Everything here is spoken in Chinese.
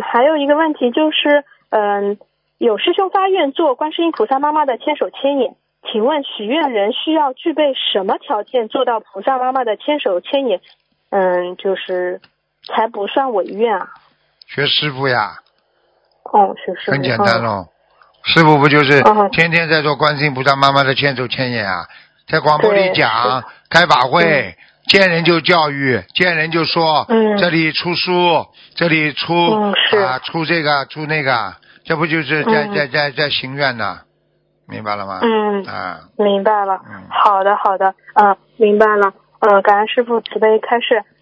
还有一个问题就是，有师兄发愿做观世音菩萨妈妈的千手千眼，请问许愿人需要具备什么条件做到菩萨妈妈的千手千眼？就是才不算违愿啊？ 学师傅呀。 哦，学师傅。 很简单咯。师傅不就是天天在做观世音菩萨妈妈的千手千眼啊，在广播里讲，开法会，见人就教育，见人就说，这里出书，这里出出这个出那个，这不就是在行愿呢？明白了吗？ 明白了。好的，明白了。感恩师父慈悲开示。